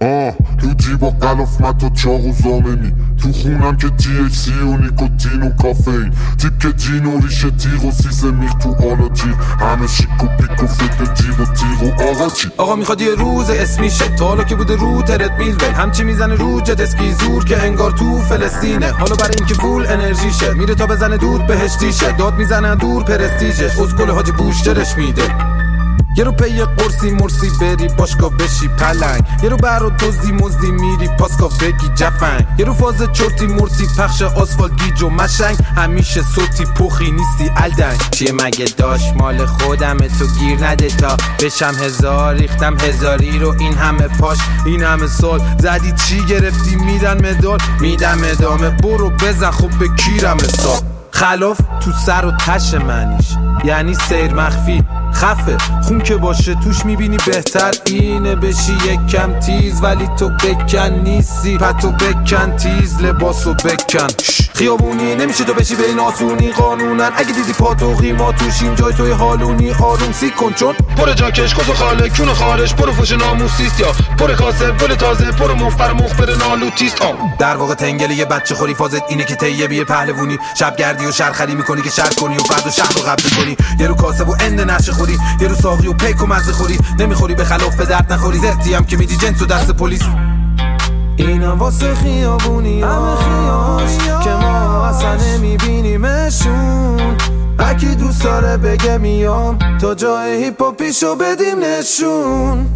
تو جیبا قلافمت و چاق و زامنی، تو خونم که THC و نیکوتین و کافئین، تیپ که جین و ریشه تیغ و سیز میخ تو آلا جیب، همه شیک و پیک و فکر جیب و تیغ و آقا چی. آقا میخواد یه روز اسمیشه، تا حالا که بوده رو ترد میل بین، همچی میزنه رو جت اسکی زور که انگار تو فلسطینه. حالا برای اینکه فول انرژیشه، میره تا بزنه دود بهشتیشه، داد میزنه دور پرستیژش، اسکل حاجی بوشترش میده. یه رو پی قرصی مرسی بری باشگاه بشی پلنگ، یه رو برا دزدی مزدی میری پاسگاه بگی جفنگ، یه رو فاز چرتی مرتی پخش آسفالت گیج و مشنگ، همیشه صوتی پخی نیستی الدنگ. چیه مگه داشت مال خودمه تو گیر نده تا بشم هزار، ریختم هزاری رو این همه پاش این همه سال، زدی چی گرفتی میدن مدال، میدم ادامه برو بزن خب به کیرم حساب. خلاف تو سر و تش منیش یعنی سیر مخفی خفه، خون که باشه توش میبینی بهتر اینه بشی یک کم تیز، ولی تو بکن نیستی پتو بکن تیز، لباسو بکن خیابونی نمیشه تو بشی به این آسونی قانونن، اگه دیدی پاتو قیما توشیم جای توی حالونی آروم سی کن چون پر جاکش کس و خاله کون خارش، پر فوش ناموسیست یا پر کاسه گل تازه پر مفر مخبر نالوتیست. در واقع تنگل یه بچه خوری فازت اینه که طیبی بیه پهلوونی، شب گردی و شرخلی میکنی که شر کنی و فرد و شهر رو قبض کنی، یه رو کاسه و اند نشه خوری، یه رو ساقی و پیک و مزه خوری، نمیخوری به خلاف به درد نخوری، زرتی هم که میدی جنس و دست پلیس. اینا واسه خیابونی همه خیاش که ما اصلا نمیبینیمشون، اکی دوست داره بگه میام تا جای هیپاپیشو بدیم نشون،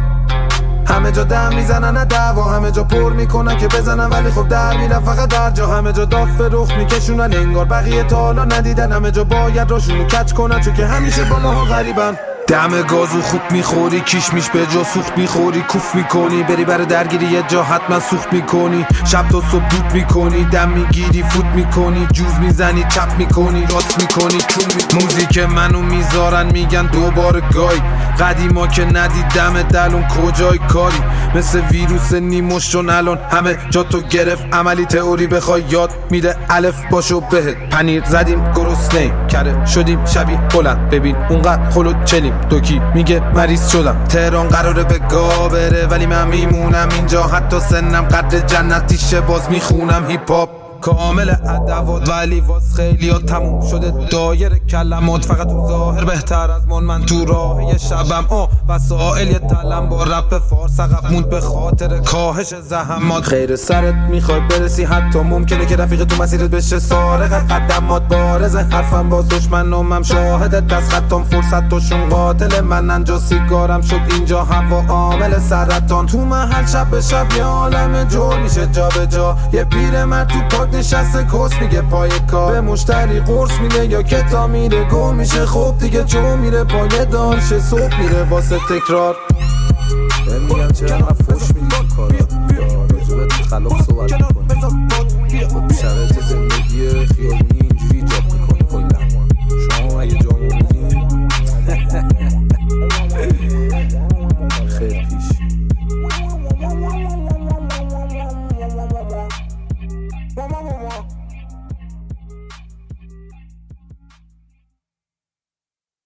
همه جا دم میزنن دعوا، همه جا پر میکنن که بزنن ولی خب در میرن فقط در جا، همه جا داغ رخ میکشونن انگار بقیه تا حالا ندیدن، همه جا باید راشونو کچ کنن چون که همیشه با ماها غریبن. دم گازو خوب میخوری کیش میش به جا سوخت میخوری کوف میکنی، بری برای درگیری یه جا حتما سوخت میکنی، شب تا صبح دود میکنی دم میگیری فوت میکنی، جوز میزنی چپ میکنی راست میکنی چون موزیک منو میذارن میگن دوباره گای، قدیما که ندید دم دلون کجای کاری، مثل ویروس نیموش چون الان همه جا تو گرفت، عملی تئوری بخوای یاد میده الف باشو بهت، پنیر زدیم گرسنه کره شدیم شبیه بلند، ببین اونقدر خلوت چلیم دوکی میگه مریض شدم، تهران قراره به گا بره ولی من میمونم اینجا، حتی سنم قدر جنتیشه باز میخونم هیپ هاپ کامل ادوات، ولی واس خیلی ها تموم شده دایر کلمات، فقط تو ظاهر بهتر از من تو راه یه شبم وسائل یه تلم با رپ فارس عقب موند به خاطر کاهش زحمات، خیر سرت میخوای برسی حتی ممکنه که رفیق تو مسیرت بشه سارق، قدمات بارزه حرفم باز دشمنم شاهدت دست خطام فرصت توشون قاتل من، انجا سیگارم شد اینجا هوا عامل سرطان، تو محل شب به شب یه عالم جور میشه جا به جا، یه پیرمرد تو پاک نشسته کس میگه پای کار، به مشتری قرص میده یا کتا میره گم میشه، خب دیگه چون میره پای دانش صبح میره واسه تکرار. میگم چرا فوش میدی کارا یا راجبت خلاف صحبت میکنی، خب شرایط زندگی خیابونی